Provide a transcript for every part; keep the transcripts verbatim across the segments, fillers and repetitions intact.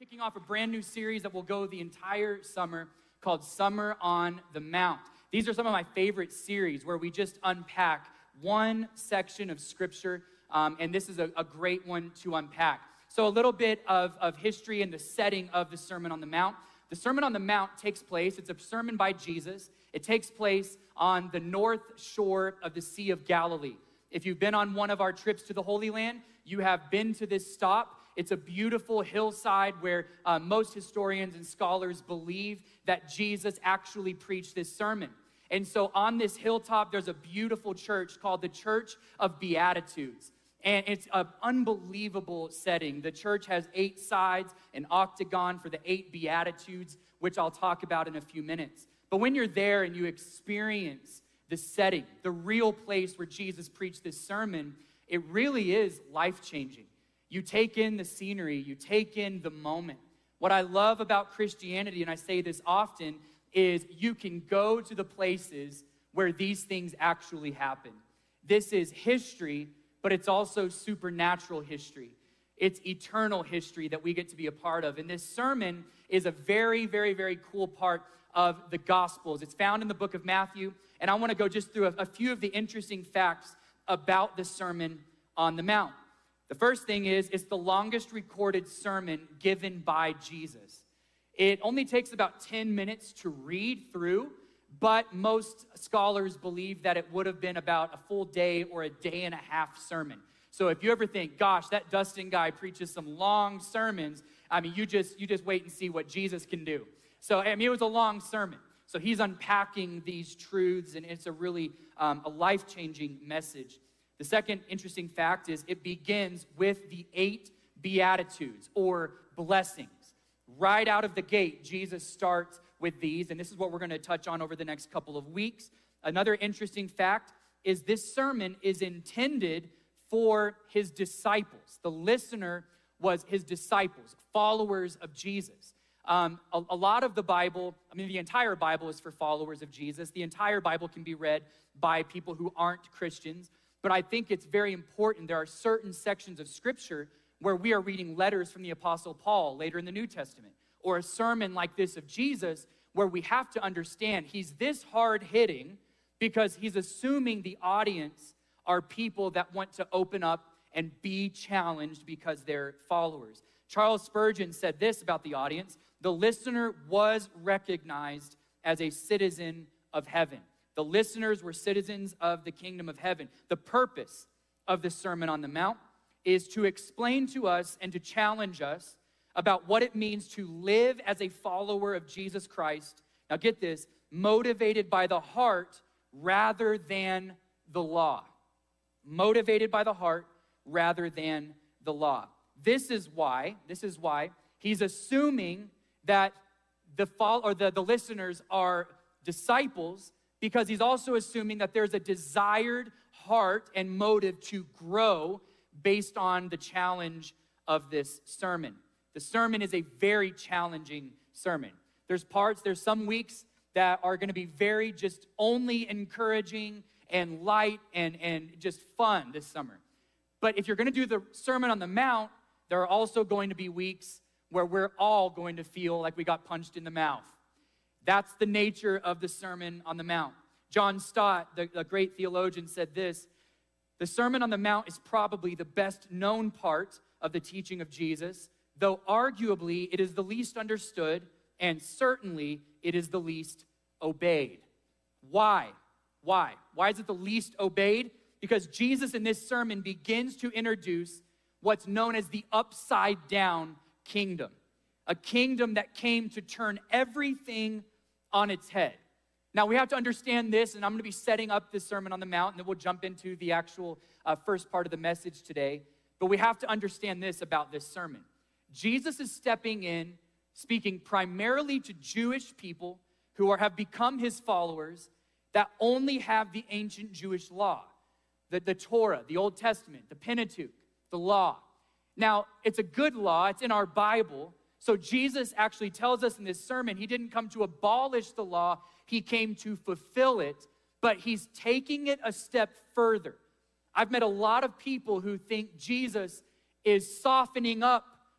Kicking off a brand new series that will go the entire summer called Summer on the Mount. These are some of my favorite series where we just unpack one section of scripture, um, and this is a, a great one to unpack. So a little bit of, of history and the setting of the Sermon on the Mount. The Sermon on the Mount takes place, it's a sermon by Jesus. It takes place on the north shore of the Sea of Galilee. If you've been on one of our trips to the Holy Land, you have been to this stop. It's a beautiful hillside where uh, most historians and scholars believe that Jesus actually preached this sermon. And so on this hilltop, there's a beautiful church called the Church of Beatitudes. And it's an unbelievable setting. The church has eight sides, an octagon for the eight Beatitudes, which I'll talk about in a few minutes. But when you're there and you experience the setting, the real place where Jesus preached this sermon, it really is life-changing. You take in the scenery, you take in the moment. What I love about Christianity, and I say this often, is you can go to the places where these things actually happen. This is history, but it's also supernatural history. It's eternal history that we get to be a part of. And this sermon is a very, very, very cool part of the Gospels. It's found in the book of Matthew, and I want to go just through a, a few of the interesting facts about the Sermon on the Mount. The first thing is, it's the longest recorded sermon given by Jesus. It only takes about ten minutes to read through, but most scholars believe that it would have been about a full day or a day and a half sermon. So if you ever think, gosh, that Dustin guy preaches some long sermons, I mean, you just, you just wait and see what Jesus can do. So, I mean, it was a long sermon. So he's unpacking these truths, and it's a really um, a life-changing message. The second interesting fact is it begins with the eight Beatitudes or blessings. Right out of the gate, Jesus starts with these, and this is what we're going to touch on over the next couple of weeks. Another interesting fact is this sermon is intended for his disciples. The listener was his disciples, followers of Jesus. Um, a, a lot of the Bible, I mean, the entire Bible is for followers of Jesus. The entire Bible can be read by people who aren't Christians. But I think it's very important. There are certain sections of Scripture where we are reading letters from the Apostle Paul later in the New Testament, or a sermon like this of Jesus, where we have to understand he's this hard-hitting because he's assuming the audience are people that want to open up and be challenged because they're followers. Charles Spurgeon said this about the audience: the listener was recognized as a citizen of heaven. The listeners were citizens of the kingdom of heaven. The purpose of the Sermon on the Mount is to explain to us and to challenge us about what it means to live as a follower of Jesus Christ. Now get this, motivated by the heart rather than the law. Motivated by the heart rather than the law. This is why, this is why he's assuming that the fol- or the, the listeners are disciples, because he's also assuming that there's a desired heart and motive to grow based on the challenge of this sermon. The sermon is a very challenging sermon. There's parts, there's some weeks that are going to be very just only encouraging and light and, and just fun this summer. But if you're going to do the Sermon on the Mount, there are also going to be weeks where we're all going to feel like we got punched in the mouth. That's the nature of the Sermon on the Mount. John Stott, the, the great theologian, said this: the Sermon on the Mount is probably the best known part of the teaching of Jesus, though arguably it is the least understood, and certainly it is the least obeyed. Why? Why? Why is it the least obeyed? Because Jesus in this sermon begins to introduce what's known as the upside down kingdom. A kingdom that came to turn everything on its head. Now we have to understand this, and I'm going to be setting up this Sermon on the Mount, and then we'll jump into the actual uh, first part of the message today. But we have to understand this about this sermon. Jesus is stepping in, speaking primarily to Jewish people who are, have become his followers, that only have the ancient Jewish law, the, the Torah, the Old Testament, the Pentateuch, the law. Now, it's a good law. It's in our Bible. So Jesus actually tells us in this sermon, he didn't come to abolish the law. He came to fulfill it, but he's taking it a step further. I've met a lot of people who think Jesus is softening up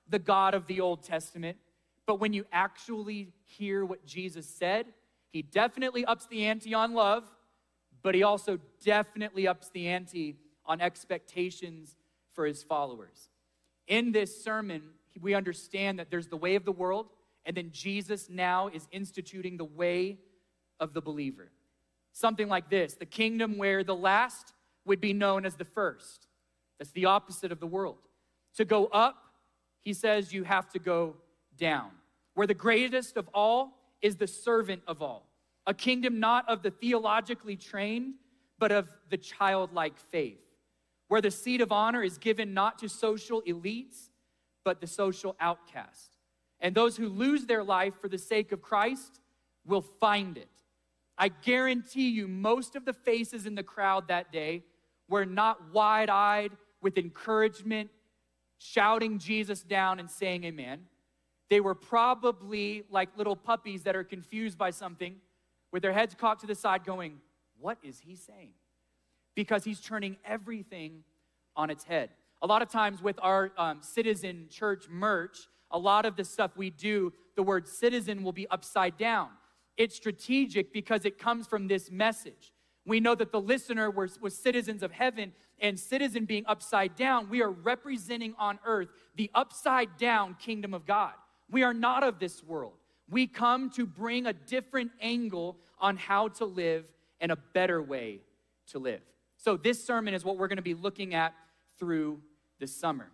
the God of the Old Testament, but when you actually hear what Jesus said, he definitely ups the ante on love, but he also definitely ups the ante on expectations for his followers. In this sermon, we understand that there's the way of the world, and then Jesus now is instituting the way of the believer. Something like this: the kingdom where the last would be known as the first. That's the opposite of the world. To go up, he says, you have to go down. Where the greatest of all is the servant of all. A kingdom not of the theologically trained, but of the childlike faith. Where the seat of honor is given not to social elites, but the social outcast. And those who lose their life for the sake of Christ will find it. I guarantee you most of the faces in the crowd that day were not wide-eyed with encouragement, shouting Jesus down and saying amen. They were probably like little puppies that are confused by something, with their heads cocked to the side going, what is he saying? Because he's turning everything on its head. A lot of times with our um, Citizen Church merch, a lot of the stuff we do, the word citizen will be upside down. It's strategic because it comes from this message. We know that the listener was, was citizens of heaven, and citizen being upside down, we are representing on earth the upside down kingdom of God. We are not of this world. We come to bring a different angle on how to live and a better way to live. So this sermon is what we're going to be looking at through the summer.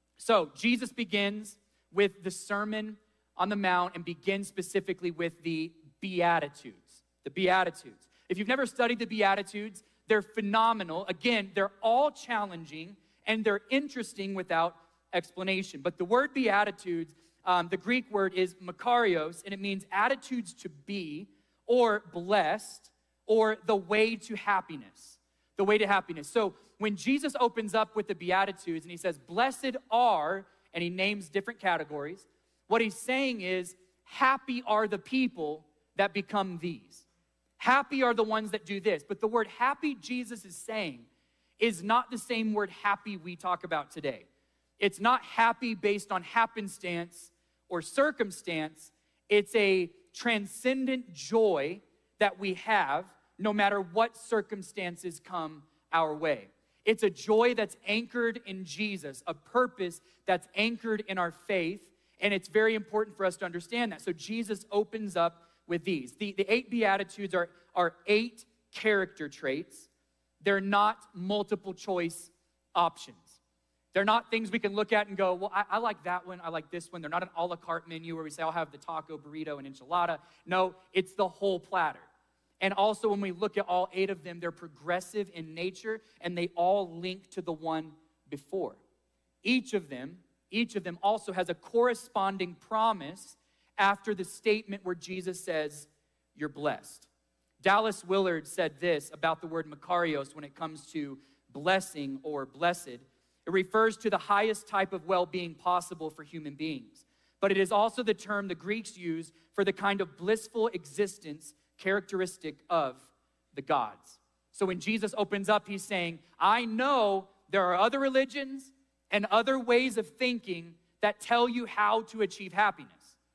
So Jesus begins with the Sermon on the Mount and begins specifically with the Beatitudes. The Beatitudes. If you've never studied the Beatitudes, they're phenomenal. Again, they're all challenging and they're interesting without explanation. But the word Beatitudes, um, the Greek word is makarios, and it means attitudes to be, or blessed, or the way to happiness. The way to happiness. So when Jesus opens up with the Beatitudes and he says, blessed are, and he names different categories, what he's saying is, happy are the people that become these. Happy are the ones that do this. But the word happy Jesus is saying is not the same word happy we talk about today. It's not happy based on happenstance or circumstance. It's a transcendent joy that we have no matter what circumstances come our way. It's a joy that's anchored in Jesus, a purpose that's anchored in our faith, and it's very important for us to understand that. So Jesus opens up with these. The, the eight Beatitudes are, are eight character traits. They're not multiple choice options. They're not things we can look at and go, well, I, I like that one, I like this one. They're not an a la carte menu where we say, I'll have the taco, burrito, and enchilada. No, it's the whole platter. And also when we look at all eight of them, they're progressive in nature, and they all link to the one before. Each of them, each of them also has a corresponding promise after the statement where Jesus says, you're blessed. Dallas Willard said this about the word makarios when it comes to blessing or blessed. It refers to the highest type of well-being possible for human beings. But it is also the term the Greeks used for the kind of blissful existence characteristic of the gods. So when Jesus opens up, he's saying, I know there are other religions and other ways of thinking that tell you how to achieve happiness.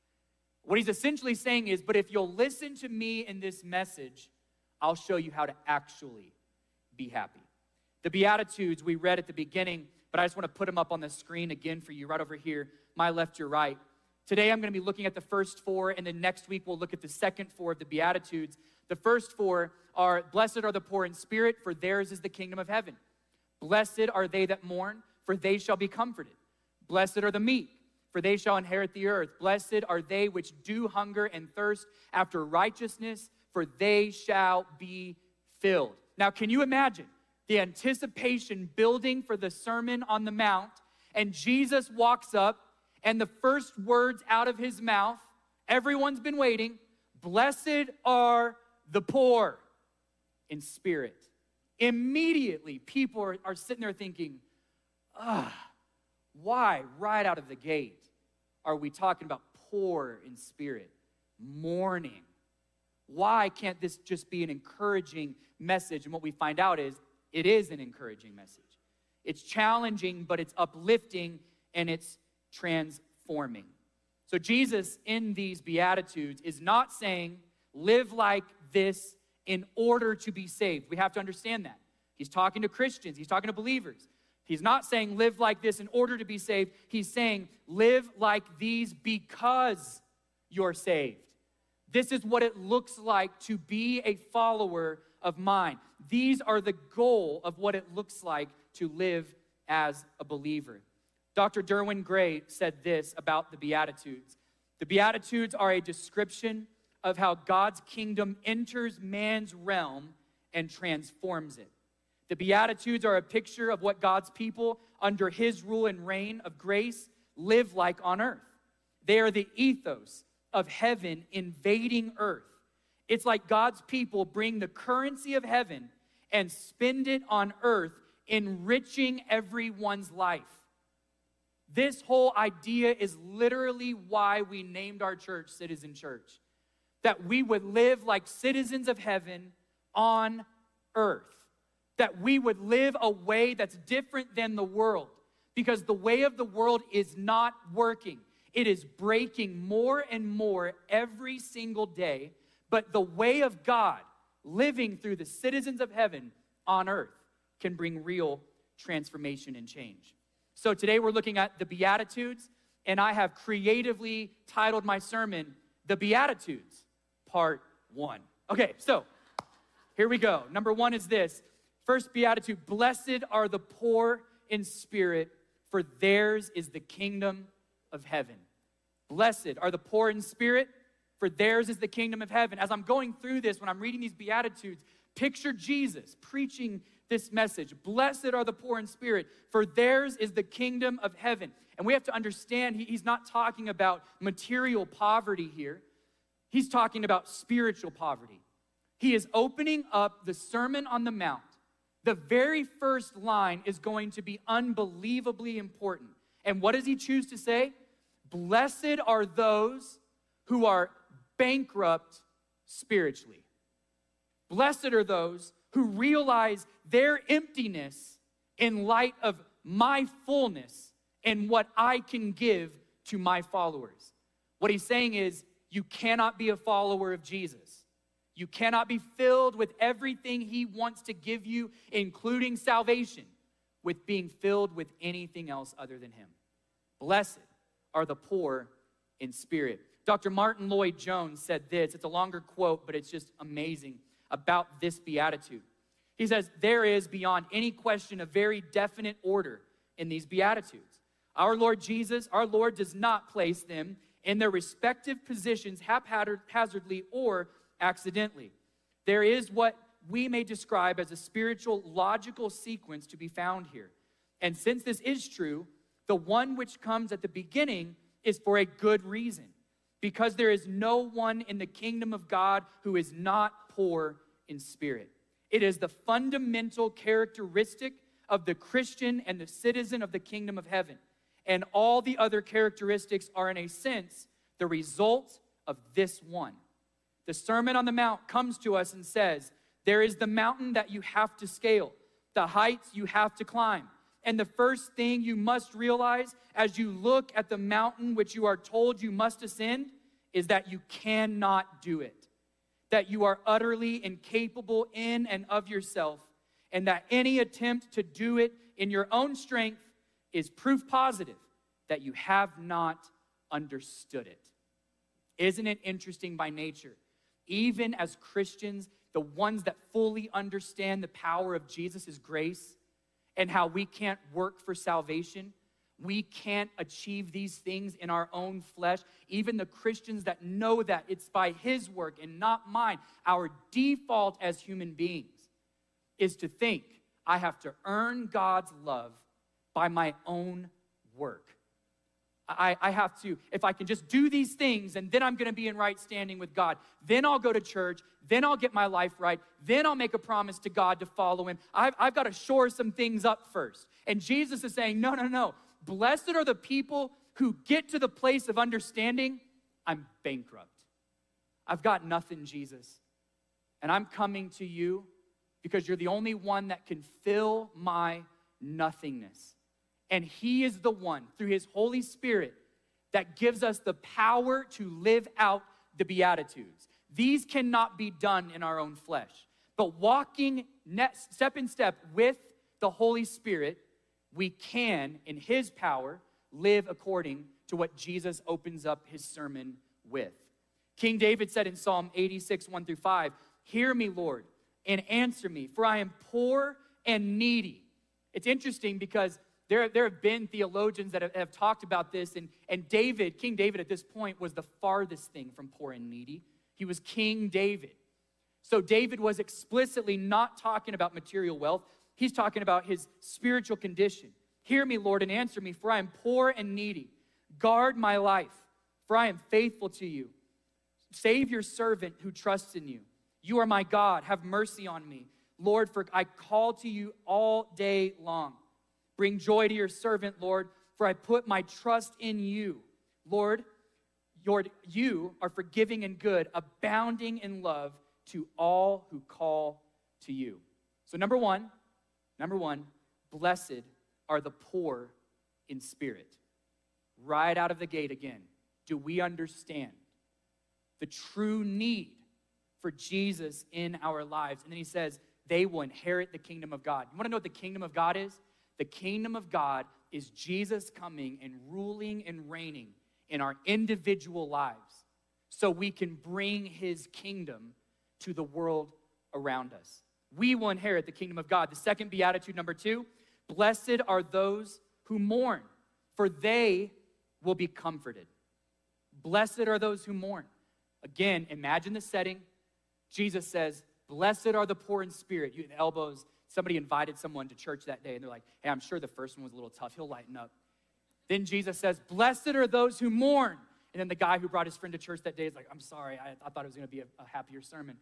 What he's essentially saying is, but if you'll listen to me in this message, I'll show you how to actually be happy. The Beatitudes we read at the beginning, but I just want to put them up on the screen again for you right over here, my left, your right. Today I'm going to be looking at the first four, and then next week we'll look at the second four of the Beatitudes. The first four are, blessed are the poor in spirit, for theirs is the kingdom of heaven. Blessed are they that mourn, for they shall be comforted. Blessed are the meek, for they shall inherit the earth. Blessed are they which do hunger and thirst after righteousness, for they shall be filled. Now, can you imagine the anticipation building for the Sermon on the Mount, and Jesus walks up, and the first words out of his mouth, everyone's been waiting, blessed are the poor in spirit. Immediately, people are, are sitting there thinking, ah, why right out of the gate are we talking about poor in spirit, mourning? Why can't this just be an encouraging message? And what we find out is it is an encouraging message. It's challenging, but it's uplifting, and it's transforming. So Jesus in these Beatitudes is not saying, live like this in order to be saved. We have to understand that. He's talking to Christians. He's talking to believers. He's not saying live like this in order to be saved. He's saying live like these because you're saved. This is what it looks like to be a follower of mine. These are the goal of what it looks like to live as a believer. Doctor Derwin Gray said this about the Beatitudes. The Beatitudes are a description of how God's kingdom enters man's realm and transforms it. The Beatitudes are a picture of what God's people, under his rule and reign of grace, live like on earth. They are the ethos of heaven invading earth. It's like God's people bring the currency of heaven and spend it on earth, enriching everyone's life. This whole idea is literally why we named our church Citizen Church. That we would live like citizens of heaven on earth. That we would live a way that's different than the world. Because the way of the world is not working. It is breaking more and more every single day. But the way of God, living through the citizens of heaven on earth, can bring real transformation and change. So today we're looking at the Beatitudes, and I have creatively titled my sermon, The Beatitudes, Part One. Okay, so here we go. Number one is this. First Beatitude, blessed are the poor in spirit, for theirs is the kingdom of heaven. Blessed are the poor in spirit, for theirs is the kingdom of heaven. As I'm going through this, when I'm reading these Beatitudes, picture Jesus preaching this message. Blessed are the poor in spirit, for theirs is the kingdom of heaven. And we have to understand, he, he's not talking about material poverty here. He's talking about spiritual poverty. He is opening up the Sermon on the Mount. The very first line is going to be unbelievably important. And what does he choose to say? Blessed are those who are bankrupt spiritually. Blessed are those who realize their emptiness in light of my fullness and what I can give to my followers. What he's saying is, you cannot be a follower of Jesus. You cannot be filled with everything he wants to give you, including salvation, with being filled with anything else other than him. Blessed are the poor in spirit. Doctor Martin Lloyd-Jones said this. It's a longer quote, but it's just amazing about this beatitude. He says, there is beyond any question a very definite order in these beatitudes. Our Lord Jesus, our Lord does not place them in their respective positions haphazardly or accidentally. There is what we may describe as a spiritual logical sequence to be found here. And since this is true, the one which comes at the beginning is for a good reason, because there is no one in the kingdom of God who is not poor in spirit. It is the fundamental characteristic of the Christian and the citizen of the kingdom of heaven. And all the other characteristics are, in a sense, the result of this one. The Sermon on the Mount comes to us and says, there is the mountain that you have to scale, the heights you have to climb. And the first thing you must realize as you look at the mountain which you are told you must ascend is that you cannot do it. That you are utterly incapable in and of yourself, and that any attempt to do it in your own strength is proof positive that you have not understood it. Isn't it interesting by nature? Even as Christians, the ones that fully understand the power of Jesus' grace and how we can't work for salvation, we can't achieve these things in our own flesh. Even the Christians that know that it's by his work and not mine, our default as human beings is to think, I have to earn God's love by my own work. I, I have to, if I can just do these things, and then I'm going to be in right standing with God. Then I'll go to church. Then I'll get my life right. Then I'll make a promise to God to follow him. I've, I've got to shore some things up first. And Jesus is saying, no, no, no. Blessed are the people who get to the place of understanding, I'm bankrupt. I've got nothing, Jesus. And I'm coming to you because you're the only one that can fill my nothingness. And he is the one, through his Holy Spirit, that gives us the power to live out the Beatitudes. These cannot be done in our own flesh. But walking step in step with the Holy Spirit, we can, in his power, live according to what Jesus opens up his sermon with. King David said in Psalm eighty-six, one through five, "Hear me, Lord, and answer me, for I am poor and needy." It's interesting because there, there have been theologians that have, have talked about this, and, and David, King David at this point, was the farthest thing from poor and needy. He was King David. So David was explicitly not talking about material wealth. He's talking about his spiritual condition. "Hear me, Lord, and answer me, for I am poor and needy. Guard my life, for I am faithful to you. Save your servant who trusts in you. You are my God. Have mercy on me. Lord, for I call to you all day long. Bring joy to your servant, Lord, for I put my trust in you. Lord, Lord, you are forgiving and good, abounding in love to all who call to you." So number one, number one, blessed are the poor in spirit. Right out of the gate again, do we understand the true need for Jesus in our lives? And then he says, they will inherit the kingdom of God. You want to know what the kingdom of God is? The kingdom of God is Jesus coming and ruling and reigning in our individual lives so we can bring his kingdom to the world around us. We will inherit the kingdom of God. The second beatitude, number two, blessed are those who mourn, for they will be comforted. Blessed are those who mourn. Again, imagine the setting. Jesus says, blessed are the poor in spirit. You, the elbows, somebody invited someone to church that day, and they're like, hey, I'm sure the first one was a little tough. He'll lighten up. Then Jesus says, blessed are those who mourn. And then the guy who brought his friend to church that day is like, I'm sorry, I, I thought it was going to be a, a happier sermon.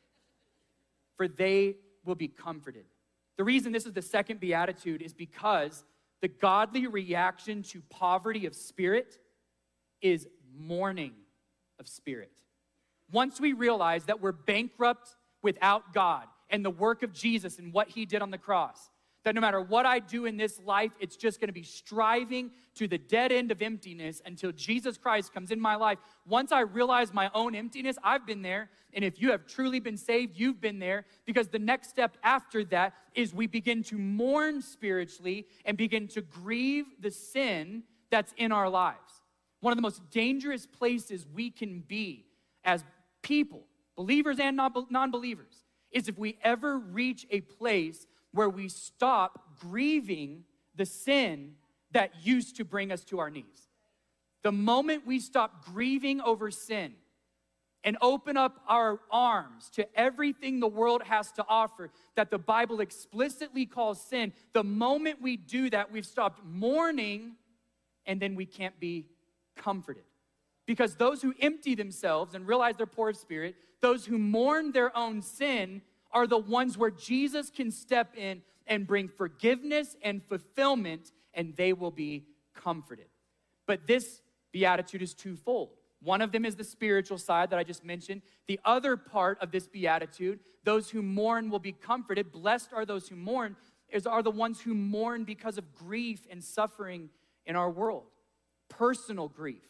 For they will be comforted. The reason this is the second beatitude is because the godly reaction to poverty of spirit is mourning of spirit. Once we realize that we're bankrupt without God and the work of Jesus and what he did on the cross, that no matter what I do in this life, it's just going to be striving to the dead end of emptiness until Jesus Christ comes in my life. Once I realize my own emptiness, I've been there. And if you have truly been saved, you've been there. Because the next step after that is we begin to mourn spiritually and begin to grieve the sin that's in our lives. One of the most dangerous places we can be as people, believers and non-believers, is if we ever reach a place where we stop grieving the sin that used to bring us to our knees. The moment we stop grieving over sin and open up our arms to everything the world has to offer that the Bible explicitly calls sin, the moment we do that, we've stopped mourning, and then we can't be comforted. Because those who empty themselves and realize they're poor of spirit, those who mourn their own sin, are the ones where Jesus can step in and bring forgiveness and fulfillment, and they will be comforted. But this beatitude is twofold. One of them is the spiritual side that I just mentioned. The other part of this beatitude, those who mourn will be comforted. Blessed are those who mourn, is are the ones who mourn because of grief and suffering in our world. Personal grief.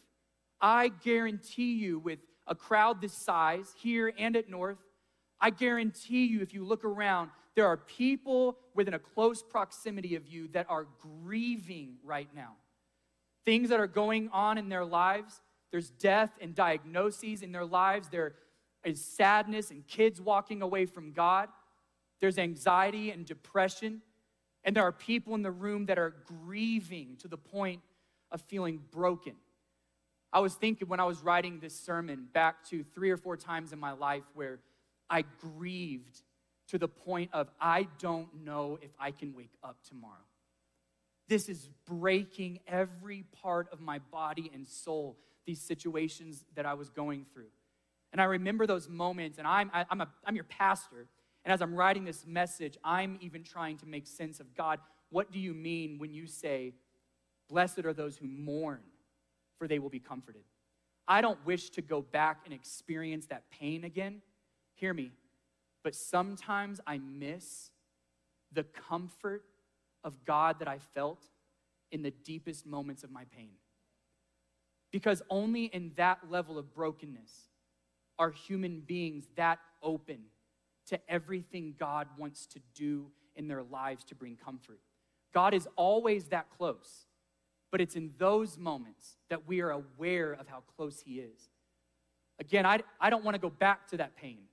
I guarantee you, with a crowd this size, here and at North, I guarantee you, if you look around, there are people within a close proximity of you that are grieving right now. Things that are going on in their lives. There's death and diagnoses in their lives. There is sadness and kids walking away from God. There's anxiety and depression. And there are people in the room that are grieving to the point of feeling broken. I was thinking when I was writing this sermon back to three or four times in my life where I grieved to the point of, I don't know if I can wake up tomorrow. This is breaking every part of my body and soul, these situations that I was going through. And I remember those moments, and I'm, I, I'm, a, I'm your pastor, and as I'm writing this message, I'm even trying to make sense of, God, what do you mean when you say, blessed are those who mourn, for they will be comforted? I don't wish to go back and experience that pain again. Hear me, but sometimes I miss the comfort of God that I felt in the deepest moments of my pain. Because only in that level of brokenness are human beings that open to everything God wants to do in their lives to bring comfort. God is always that close, but it's in those moments that we are aware of how close he is. Again, I, I don't want to go back to that pain,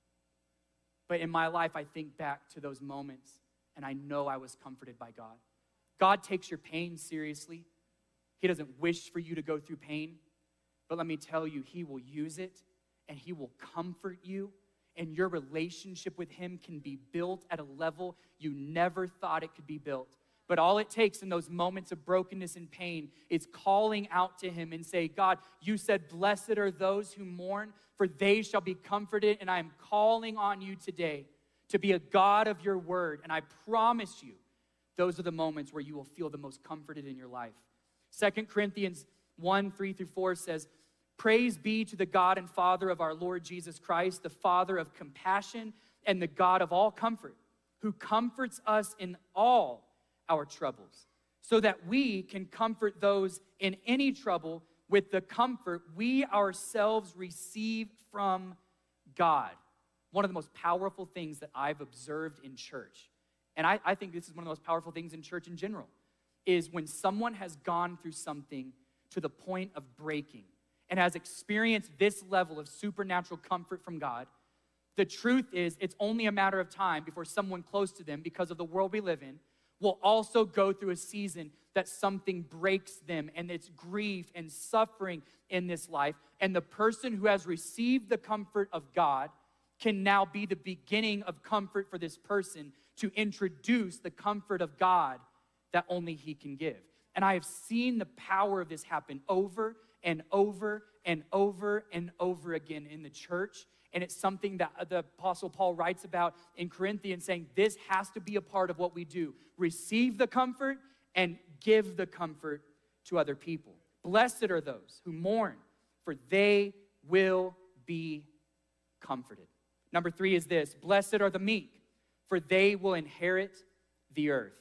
but in my life, I think back to those moments, and I know I was comforted by God. God takes your pain seriously. He doesn't wish for you to go through pain, but let me tell you, he will use it, and he will comfort you, and your relationship with him can be built at a level you never thought it could be built. But all it takes in those moments of brokenness and pain is calling out to him and say, God, you said, blessed are those who mourn, for they shall be comforted. And I am calling on you today to be a God of your word. And I promise you, those are the moments where you will feel the most comforted in your life. Second Corinthians one, three through four says, praise be to the God and Father of our Lord Jesus Christ, the Father of compassion and the God of all comfort, who comforts us in all our troubles, so that we can comfort those in any trouble with the comfort we ourselves receive from God. One of the most powerful things that I've observed in church, and I, I think this is one of the most powerful things in church in general, is when someone has gone through something to the point of breaking and has experienced this level of supernatural comfort from God. The truth is, it's only a matter of time before someone close to them, because of the world we live in, will also go through a season that something breaks them, and it's grief and suffering in this life. And the person who has received the comfort of God can now be the beginning of comfort for this person to introduce the comfort of God that only he can give. And I have seen the power of this happen over and over and over and over again in the church. And it's something that the Apostle Paul writes about in Corinthians, saying this has to be a part of what we do. Receive the comfort and give the comfort to other people. Blessed are those who mourn, for they will be comforted. Number three is this: blessed are the meek, for they will inherit the earth.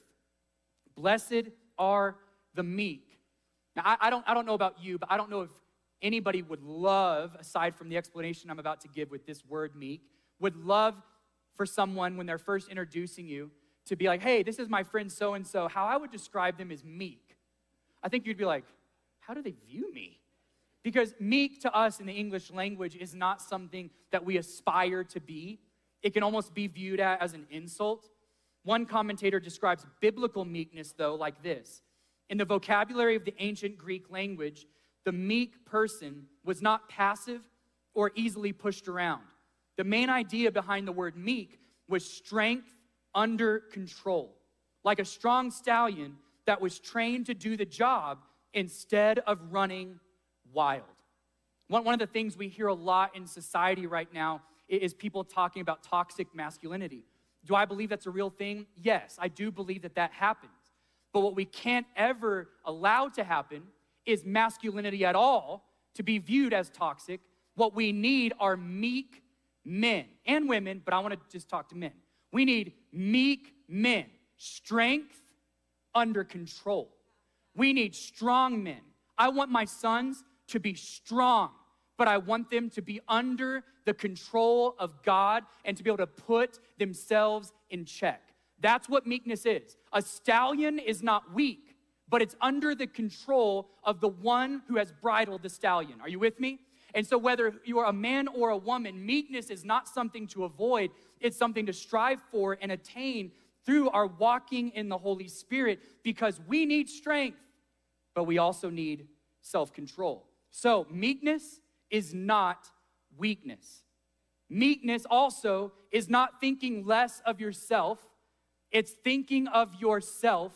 Blessed are the meek. Now, I, I don't, I don't know about you, but I don't know if anybody would love, aside from the explanation I'm about to give with this word meek, would love for someone when they're first introducing you to be like, hey, this is my friend so-and-so. How I would describe them is meek. I think you'd be like, how do they view me? Because meek to us in the English language is not something that we aspire to be. It can almost be viewed as an insult. One commentator describes biblical meekness, though, like this. In the vocabulary of the ancient Greek language, the meek person was not passive or easily pushed around. The main idea behind the word meek was strength under control, like a strong stallion that was trained to do the job instead of running wild. One, one of the things we hear a lot in society right now is people talking about toxic masculinity. Do I believe that's a real thing? Yes, I do believe that that happens. But what we can't ever allow to happen is masculinity at all to be viewed as toxic. What we need are meek men and women, but I want to just talk to men. We need meek men, strength under control. We need strong men. I want my sons to be strong, but I want them to be under the control of God and to be able to put themselves in check. That's what meekness is. A stallion is not weak, but it's under the control of the one who has bridled the stallion. Are you with me? And so whether you are a man or a woman, meekness is not something to avoid. It's something to strive for and attain through our walking in the Holy Spirit, because we need strength, but we also need self-control. So meekness is not weakness. Meekness also is not thinking less of yourself. It's thinking of yourself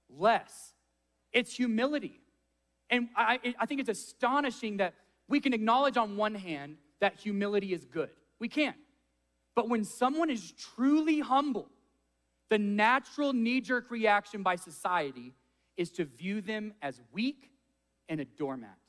less. It's humility. And I, I think it's astonishing that we can acknowledge on one hand that humility is good. We can. But when someone is truly humble, the natural knee-jerk reaction by society is to view them as weak and a doormat.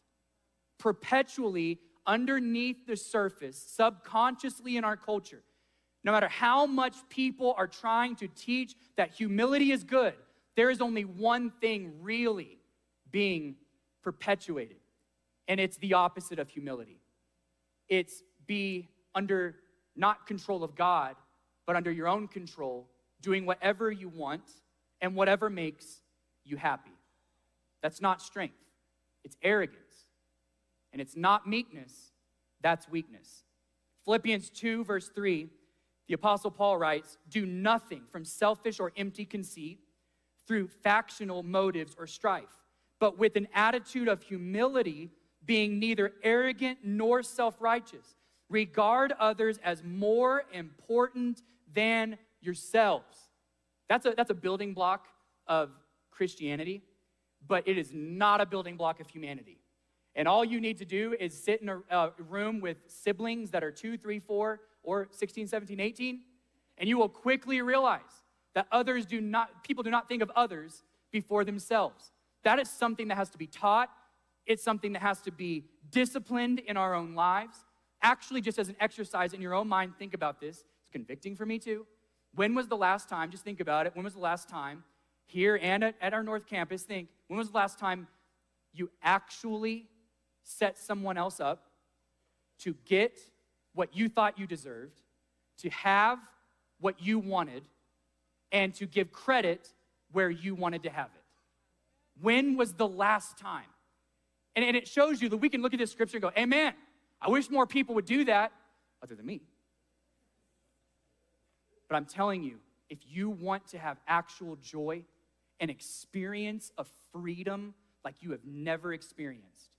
Perpetually underneath the surface, subconsciously in our culture, no matter how much people are trying to teach that humility is good, there is only one thing really being perpetuated, and it's the opposite of humility. It's be under not control of God, but under your own control, doing whatever you want and whatever makes you happy. That's not strength. It's arrogance. And it's not meekness. That's weakness. Philippians two, verse three, the Apostle Paul writes, "Do nothing from selfish or empty conceit through factional motives or strife, but with an attitude of humility, being neither arrogant nor self-righteous. Regard others as more important than yourselves." That's a, that's a building block of Christianity, but it is not a building block of humanity. And all you need to do is sit in a, a room with siblings that are two, three, four, or sixteen, seventeen, eighteen, and you will quickly realize that others do not, people do not think of others before themselves. That is something that has to be taught. It's something that has to be disciplined in our own lives. Actually, just as an exercise in your own mind, think about this. It's convicting for me too. When was the last time, just think about it, when was the last time, here and at, at our North Campus, think, when was the last time you actually set someone else up to get what you thought you deserved, to have what you wanted, and to give credit where you wanted to have it? When was the last time? And, and it shows you that we can look at this scripture and go, amen, I wish more people would do that, other than me. But I'm telling you, if you want to have actual joy and experience of freedom like you have never experienced,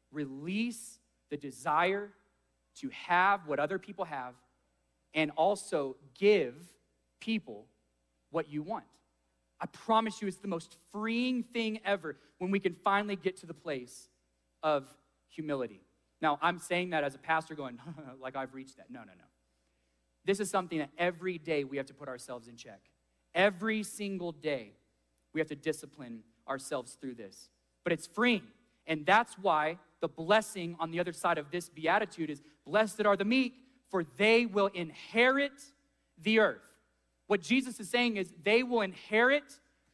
release the desire to have what other people have and also give people what you want. I promise you it's the most freeing thing ever when we can finally get to the place of humility. Now, I'm saying that as a pastor going, like I've reached that. No, no, no. This is something that every day we have to put ourselves in check. Every single day we have to discipline ourselves through this. But it's freeing. And that's why the blessing on the other side of this beatitude is, blessed are the meek, for they will inherit the earth. What Jesus is saying is they will inherit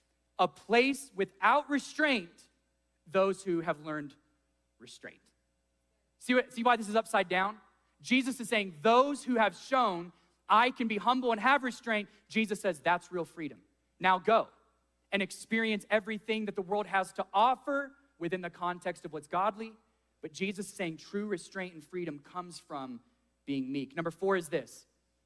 a place without restraint, those who have learned restraint. See, what, see why this is upside down? Jesus is saying those who have shown I can be humble and have restraint, Jesus says that's real freedom. Now go and experience everything that the world has to offer within the context of what's godly. But Jesus is saying true restraint and freedom comes from being meek. Number four is this.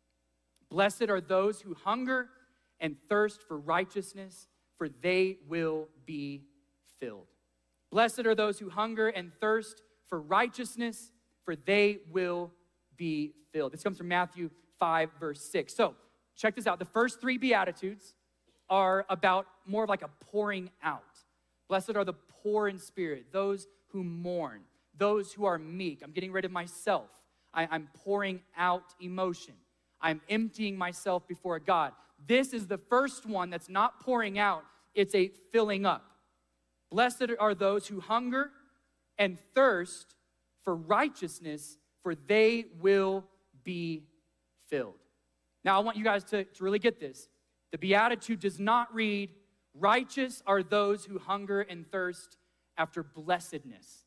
Blessed are those who hunger and thirst for righteousness, for they will be filled. Blessed are those who hunger and thirst for righteousness, for they will be filled. This comes from Matthew five, verse six. So check this out. The first three Beatitudes are about more of like a pouring out. Blessed are the poor in spirit, those who mourn, those who are meek. I'm getting rid of myself. I, I'm pouring out emotion. I'm emptying myself before God. This is the first one that's not pouring out. It's a filling up. Blessed are those who hunger and thirst for righteousness, for they will be filled. Now, I want you guys to, to really get this. The Beatitude does not read, righteous are those who hunger and thirst after blessedness.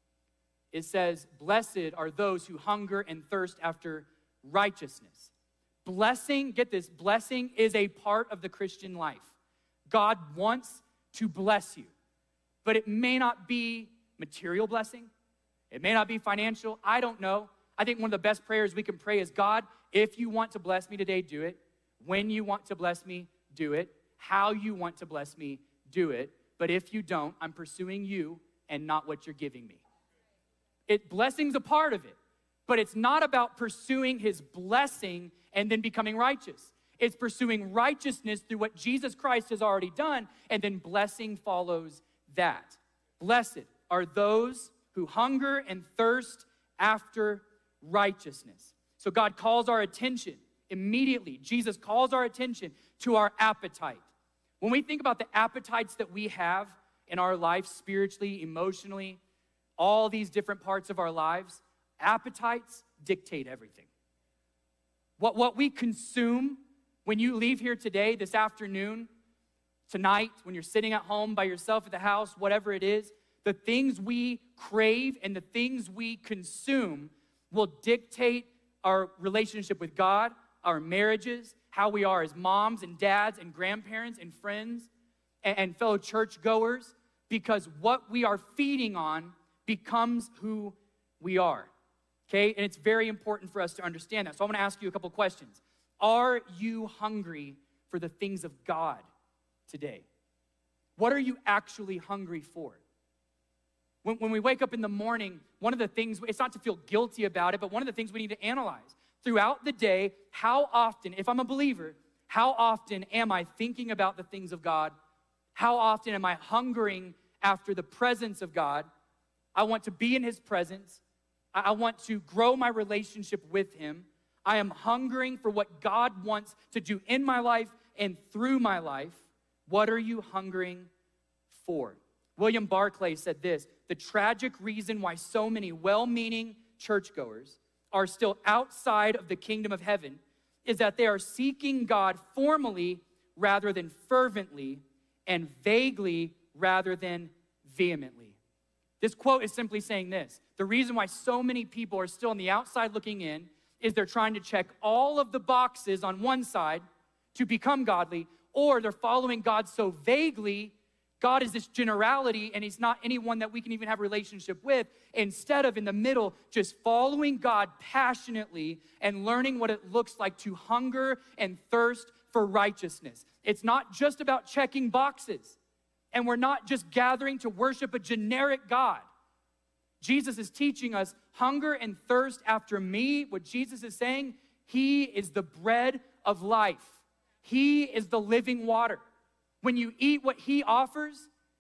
It says, blessed are those who hunger and thirst after righteousness. Blessing, get this, blessing is a part of the Christian life. God wants to bless you, but it may not be material blessing. It may not be financial. I don't know. I think one of the best prayers we can pray is, God, if you want to bless me today, do it. When you want to bless me, do it. How you want to bless me, do it. But if you don't, I'm pursuing you and not what you're giving me. It blessing's a part of it, but it's not about pursuing his blessing and then becoming righteous. It's pursuing righteousness through what Jesus Christ has already done, and then blessing follows that. Blessed are those who hunger and thirst after righteousness. So God calls our attention immediately. Jesus calls our attention to our appetite. When we think about the appetites that we have in our life, spiritually, emotionally, all these different parts of our lives, appetites dictate everything. What, what we consume when you leave here today, this afternoon, tonight, when you're sitting at home by yourself at the house, whatever it is, the things we crave and the things we consume will dictate our relationship with God, our marriages, how we are as moms and dads and grandparents and friends and, and fellow churchgoers, because what we are feeding on becomes who we are, okay? And it's very important for us to understand that. So I want to ask you a couple questions. Are you hungry for the things of God today? What are you actually hungry for? When, when we wake up in the morning, one of the things, it's not to feel guilty about it, but one of the things we need to analyze throughout the day, how often, if I'm a believer, how often am I thinking about the things of God? How often am I hungering after the presence of God? I want to be in his presence. I, I want to grow my relationship with him. I am hungering for what God wants to do in my life and through my life. What are you hungering for? William Barclay said this: the tragic reason why so many well-meaning churchgoers are still outside of the kingdom of heaven is that they are seeking God formally rather than fervently, and vaguely rather than vehemently. This quote is simply saying this: the reason why so many people are still on the outside looking in is they're trying to check all of the boxes on one side to become godly, or they're following God so vaguely. God is this generality, and he's not anyone that we can even have a relationship with, instead of in the middle, just following God passionately and learning what it looks like to hunger and thirst for righteousness. It's not just about checking boxes, and we're not just gathering to worship a generic God. Jesus is teaching us hunger and thirst after me. What Jesus is saying, he is the bread of life. He is the living water. When you eat what he offers,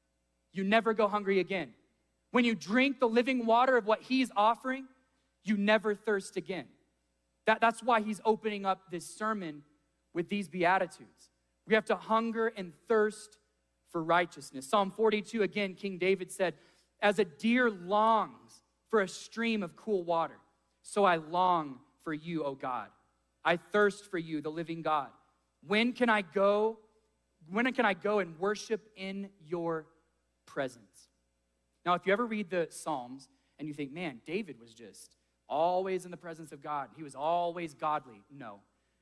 you never go hungry again. When you drink the living water of what he's offering, you never thirst again. That, that's why he's opening up this sermon with these Beatitudes. We have to hunger and thirst for righteousness. Psalm forty-two, again, King David said, as a deer longs for a stream of cool water, so I long for you, O God. I thirst for you, the living God. When can I go? When can I go and worship in your presence? Now, if you ever read the Psalms and you think, man, David was just always in the presence of God. He was always godly. No.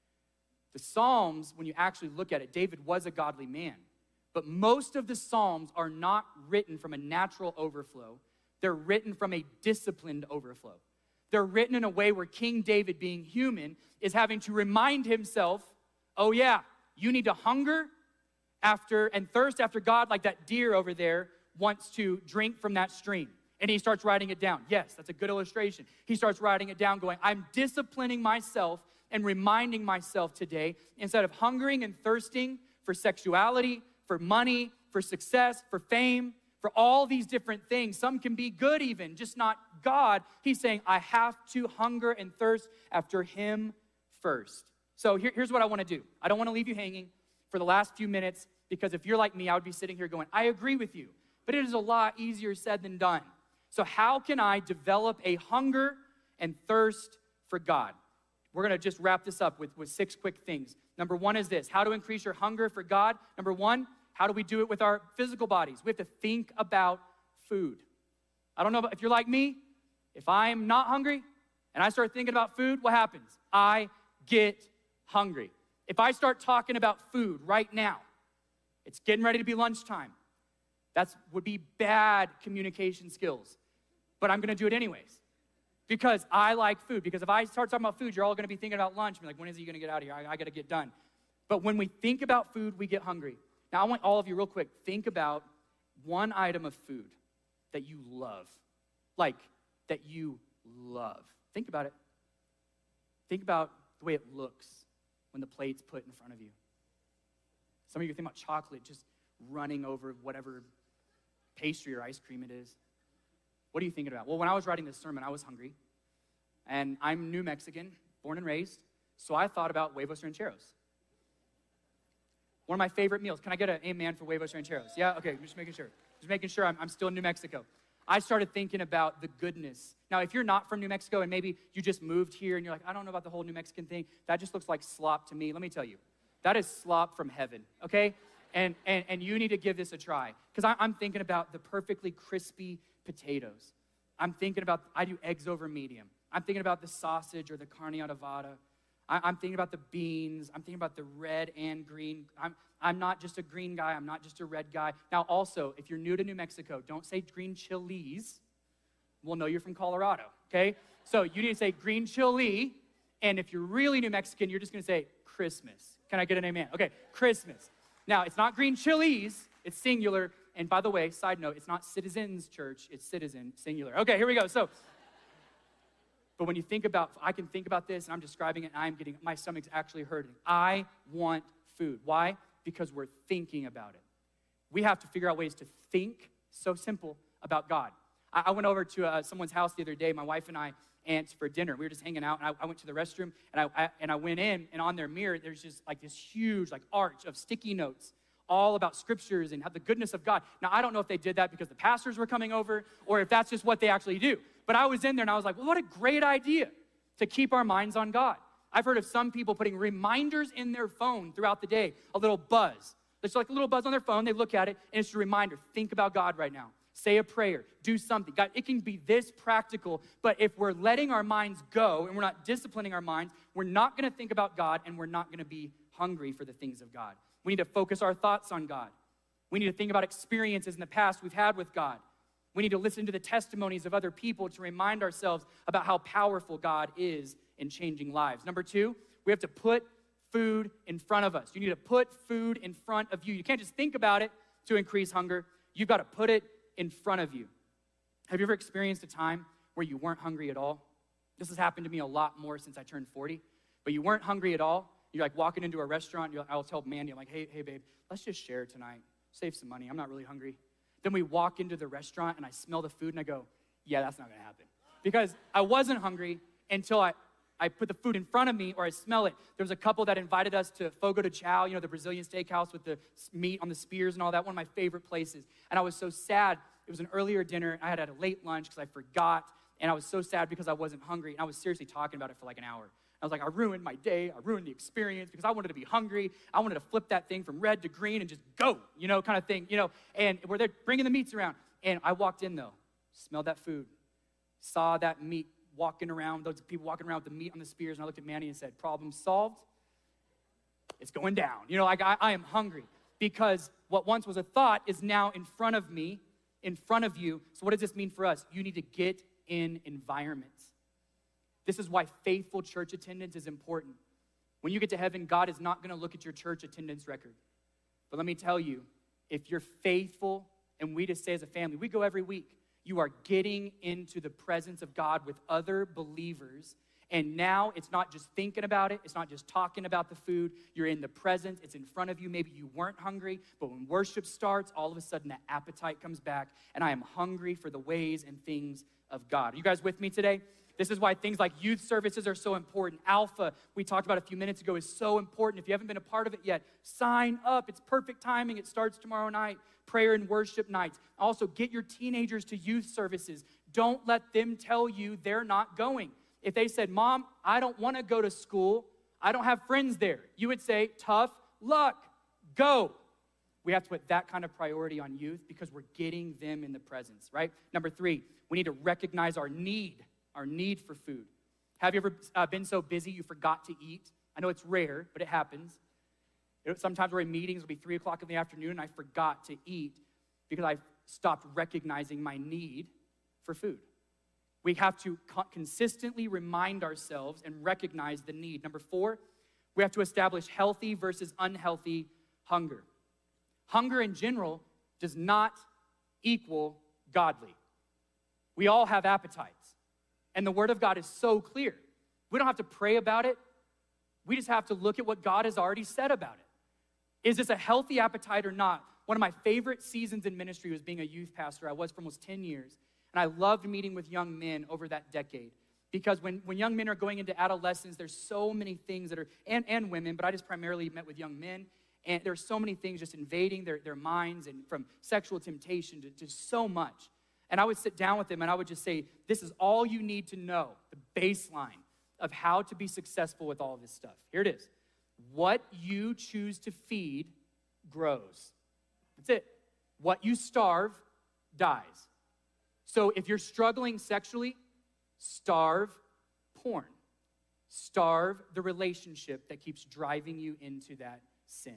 The Psalms, when you actually look at it, David was a godly man. But most of the Psalms are not written from a natural overflow. They're written from a disciplined overflow. They're written in a way where King David, being human, is having to remind himself, oh yeah, you need to hunger after and thirst after God like that deer over there wants to drink from that stream. And he starts writing it down. Yes, that's a good illustration. He starts writing it down going, I'm disciplining myself and reminding myself today, instead of hungering and thirsting for sexuality, for money, for success, for fame, for all these different things. Some can be good even, just not God. He's saying, I have to hunger and thirst after him first. So here, here's what I want to do. I don't want to leave you hanging for the last few minutes, because if you're like me, I would be sitting here going, I agree with you, but it is a lot easier said than done. So how can I develop a hunger and thirst for God? We're going to just wrap this up with, with six quick things. Number one is this: how to increase your hunger for God. Number one, how do we do it with our physical bodies? We have to think about food. I don't know if you're like me. If I'm not hungry and I start thinking about food, what happens? I get hungry. If I start talking about food right now, it's getting ready to be lunchtime. That would be bad communication skills. But I'm going to do it anyways because I like food. Because if I start talking about food, you're all going to be thinking about lunch. And be like, when is he going to get out of here? I, I got to get done. But when we think about food, we get hungry. Now, I want all of you real quick, think about one item of food that you love. Like, that you love. Think about it. Think about the way it looks when the plate's put in front of you. Some of you think about chocolate just running over whatever pastry or ice cream it is. What are you thinking about? Well, when I was writing this sermon, I was hungry. And I'm New Mexican, born and raised, so I thought about huevos rancheros. One of my favorite meals. Can I get an amen for huevos rancheros? Yeah? Okay, just making sure. Just making sure I'm, I'm still in New Mexico. I started thinking about the goodness. Now, if you're not from New Mexico and maybe you just moved here and you're like, I don't know about the whole New Mexican thing, that just looks like slop to me. Let me tell you, that is slop from heaven, okay? And, and, and you need to give this a try. Because I'm thinking about the perfectly crispy potatoes. I'm thinking about, I do eggs over medium. I'm thinking about the sausage or the carne adobada. I, I'm thinking about the beans. I'm thinking about the red and green. I'm, I'm not just a green guy. I'm not just a red guy. Now, also, if you're new to New Mexico, don't say green chilies. We'll know you're from Colorado, okay? So you need to say green chili. And if you're really New Mexican, you're just going to say Christmas. Can I get an amen? Okay, Christmas. Now, it's not green chilies. It's singular. And by the way, side note, it's not Citizens Church. It's citizen, singular. Okay, here we go. So, but when you think about, I can think about this, and I'm describing it, and I'm getting, my stomach's actually hurting. I want food. Why? Because we're thinking about it. We have to figure out ways to think, so simple, about God. I, I went over to uh, someone's house the other day, my wife and I, and for dinner. We were just hanging out, and I, I went to the restroom, and I, I and I went in, and on their mirror, there's just like this huge like arch of sticky notes, all about scriptures and how the goodness of God. Now, I don't know if they did that because the pastors were coming over, or if that's just what they actually do. But I was in there, and I was like, well, what a great idea to keep our minds on God. I've heard of some people putting reminders in their phone throughout the day, a little buzz. It's like a little buzz on their phone. They look at it, and it's a reminder. Think about God right now. Say a prayer, do something. God, it can be this practical, but if we're letting our minds go and we're not disciplining our minds, we're not gonna think about God and we're not gonna be hungry for the things of God. We need to focus our thoughts on God. We need to think about experiences in the past we've had with God. We need to listen to the testimonies of other people to remind ourselves about how powerful God is in changing lives. Number two, we have to put food in front of us. You need to put food in front of you. You can't just think about it to increase hunger. You've got to put it in front of you. Have you ever experienced a time where you weren't hungry at all? This has happened to me a lot more since I turned forty, but you weren't hungry at all. You're like walking into a restaurant, you're like, I'll tell Mandy, I'm like, hey, hey, babe, let's just share tonight. Save some money. I'm not really hungry. Then we walk into the restaurant and I smell the food and I go, yeah, that's not gonna happen. Because I wasn't hungry until I, I put the food in front of me or I smell it. There was a couple that invited us to Fogo de Chao, you know, the Brazilian steakhouse with the meat on the spears and all that, one of my favorite places. And I was so sad. It was an earlier dinner. I had had a late lunch because I forgot. And I was so sad because I wasn't hungry. And I was seriously talking about it for like an hour. I was like, I ruined my day. I ruined the experience because I wanted to be hungry. I wanted to flip that thing from red to green and just go, you know, kind of thing, you know. And where they're bringing the meats around. And I walked in, though, smelled that food, saw that meat walking around, those people walking around with the meat on the spears. And I looked at Manny and said, problem solved. It's going down. You know, like I, I am hungry because what once was a thought is now in front of me, in front of you. So what does this mean for us? You need to get in environments. This is why faithful church attendance is important. When you get to heaven, God is not going to look at your church attendance record. But let me tell you, if you're faithful, and we just say as a family, we go every week, you are getting into the presence of God with other believers. And now it's not just thinking about it. It's not just talking about the food. You're in the presence. It's in front of you. Maybe you weren't hungry, but when worship starts, all of a sudden that appetite comes back, and I am hungry for the ways and things of God. Are you guys with me today? This is why things like youth services are so important. Alpha, we talked about a few minutes ago, is so important. If you haven't been a part of it yet, sign up. It's perfect timing. It starts tomorrow night. Prayer and worship nights. Also, get your teenagers to youth services. Don't let them tell you they're not going. If they said, Mom, I don't want to go to school, I don't have friends there, you would say, tough luck, go. We have to put that kind of priority on youth because we're getting them in the presence, right? Number three, we need to recognize our need, our need for food. Have you ever uh, been so busy you forgot to eat? I know it's rare, but it happens. It, sometimes we're in meetings, it'll be three o'clock in the afternoon, and I forgot to eat because I stopped recognizing my need for food. We have to co- consistently remind ourselves and recognize the need. Number four, we have to establish healthy versus unhealthy hunger. Hunger in general does not equal godly. We all have appetites, and the Word of God is so clear. We don't have to pray about it. We just have to look at what God has already said about it. Is this a healthy appetite or not? One of my favorite seasons in ministry was being a youth pastor. I was for almost ten years. And I loved meeting with young men over that decade because when, when young men are going into adolescence, there's so many things that are, and, and women, but I just primarily met with young men, and there's so many things just invading their, their minds, and from sexual temptation to, to so much. And I would sit down with them and I would just say, this is all you need to know, the baseline of how to be successful with all of this stuff. Here it is. What you choose to feed grows. That's it. What you starve dies. So if you're struggling sexually, starve porn. Starve the relationship that keeps driving you into that sin.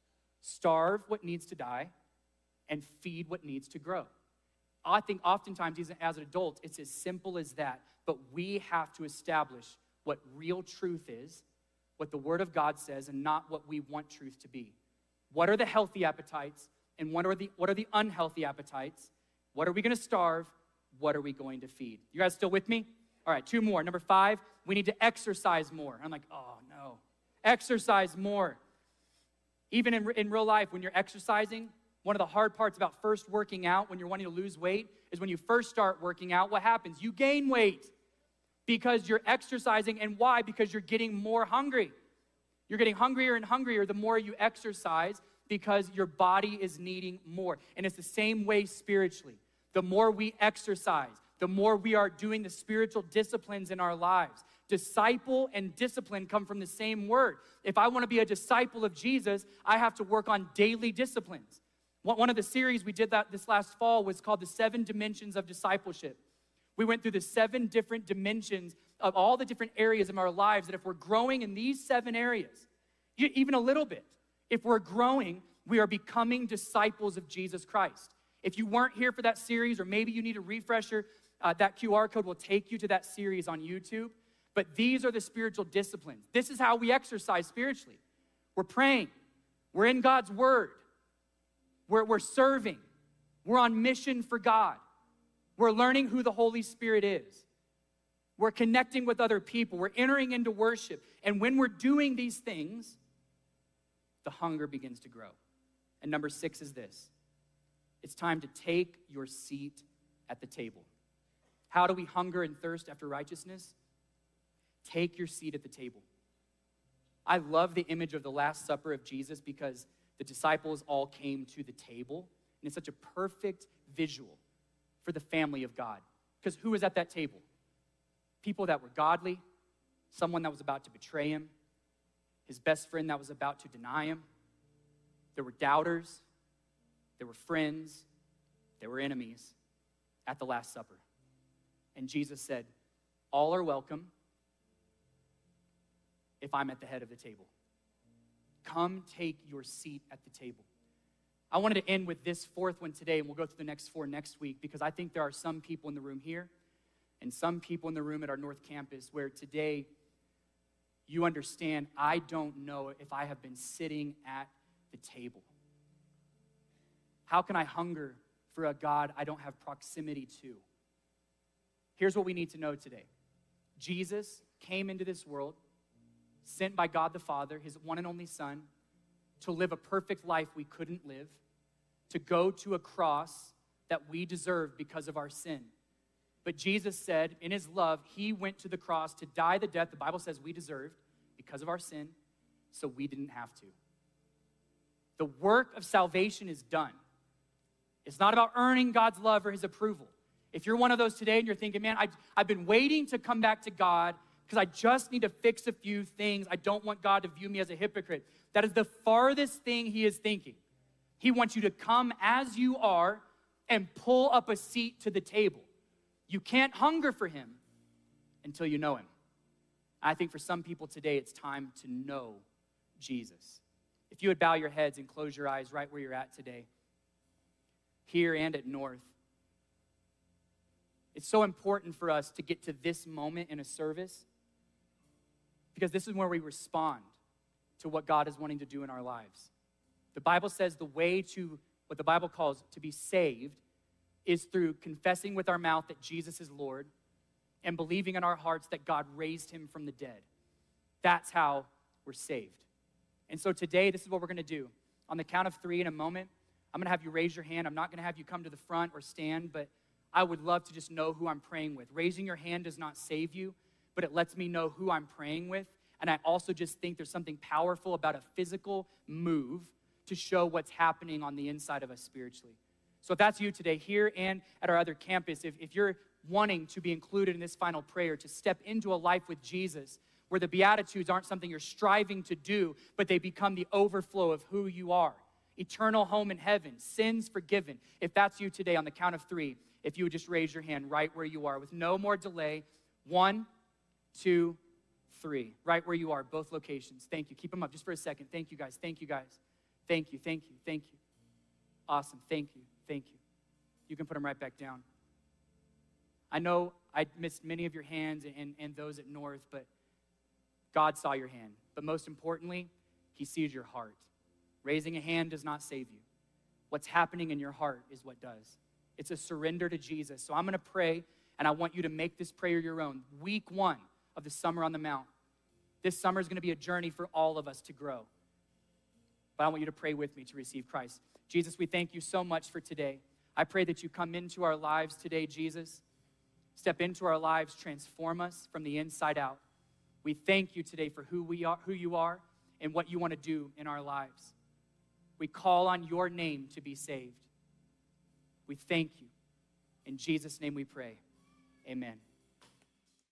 Starve what needs to die and feed what needs to grow. I think oftentimes, even as adults, it's as simple as that. But we have to establish what real truth is, what the Word of God says, and not what we want truth to be. What are the healthy appetites, and what are the, what are the unhealthy appetites? What are we going to starve? What are we going to feed? You guys still with me? All right, two more. Number five, we need to exercise more. I'm like, oh, no. Exercise more. Even in, in real life, when you're exercising, one of the hard parts about first working out when you're wanting to lose weight is when you first start working out, what happens? You gain weight because you're exercising. And why? Because you're getting more hungry. You're getting hungrier and hungrier the more you exercise because your body is needing more. And it's the same way spiritually. The more we exercise, the more we are doing the spiritual disciplines in our lives. Disciple and discipline come from the same word. If I want to be a disciple of Jesus, I have to work on daily disciplines. One of the series we did that this last fall was called The Seven Dimensions of Discipleship. We went through the seven different dimensions of all the different areas of our lives that if we're growing in these seven areas, even a little bit, if we're growing, we are becoming disciples of Jesus Christ. If you weren't here for that series, or maybe you need a refresher, uh, that Q R code will take you to that series on YouTube. But these are the spiritual disciplines. This is how we exercise spiritually. We're praying. We're in God's Word. We're, we're serving. We're on mission for God. We're learning who the Holy Spirit is. We're connecting with other people. We're entering into worship. And when we're doing these things, the hunger begins to grow. And number six is this. It's time to take your seat at the table. How do we hunger and thirst after righteousness? Take your seat at the table. I love the image of the Last Supper of Jesus because the disciples all came to the table, and it's such a perfect visual for the family of God. Because who was at that table? People that were godly, someone that was about to betray him, his best friend that was about to deny him. There were doubters, there were friends, there were enemies at the Last Supper. And Jesus said, all are welcome if I'm at the head of the table. Come take your seat at the table. I wanted to end with this fourth one today, and we'll go through the next four next week, because I think there are some people in the room here and some people in the room at our North Campus where today you understand, I don't know if I have been sitting at the table. How can I hunger for a God I don't have proximity to? Here's what we need to know today. Jesus came into this world, sent by God the Father, his one and only Son, to live a perfect life we couldn't live, to go to a cross that we deserve because of our sin. But Jesus said, in his love, he went to the cross to die the death the Bible says we deserved because of our sin, so we didn't have to. The work of salvation is done. It's not about earning God's love or his approval. If you're one of those today and you're thinking, man, I, I've been waiting to come back to God because I just need to fix a few things. I don't want God to view me as a hypocrite. That is the farthest thing he is thinking. He wants you to come as you are and pull up a seat to the table. You can't hunger for him until you know him. I think for some people today, it's time to know Jesus. If you would bow your heads and close your eyes right where you're at today, here and at North. It's so important for us to get to this moment in a service because this is where we respond to what God is wanting to do in our lives. The Bible says the way to what the Bible calls to be saved is through confessing with our mouth that Jesus is Lord and believing in our hearts that God raised him from the dead. That's how we're saved. And so today, this is what we're going to do. On the count of three in a moment, I'm going to have you raise your hand. I'm not going to have you come to the front or stand, but I would love to just know who I'm praying with. Raising your hand does not save you, but it lets me know who I'm praying with. And I also just think there's something powerful about a physical move to show what's happening on the inside of us spiritually. So if that's you today, here and at our other campus, if, if you're wanting to be included in this final prayer, to step into a life with Jesus, where the Beatitudes aren't something you're striving to do, but they become the overflow of who you are. eternal home in heaven, sins forgiven. If that's you today, on the count of three, if you would just raise your hand right where you are with no more delay. One, two, three. Right where you are, both locations. Thank you. Keep them up just for a second. Thank you, guys. Thank you, guys. Thank you, thank you, thank you. Awesome. Thank you, thank you. You can put them right back down. I know I missed many of your hands and, and those at North, but God saw your hand. But most importantly, he sees your heart. Raising a hand does not save you. What's happening in your heart is what does. It's a surrender to Jesus. So I'm going to pray, and I want you to make this prayer your own. Week one of the Summer on the Mount. This summer is going to be a journey for all of us to grow. But I want you to pray with me to receive Christ. Jesus, we thank you so much for today. I pray that you come into our lives today, Jesus. Step into our lives, transform us from the inside out. We thank you today for who we are, who you are, and what you want to do in our lives. We call on your name to be saved. We thank you. In Jesus' name we pray. Amen.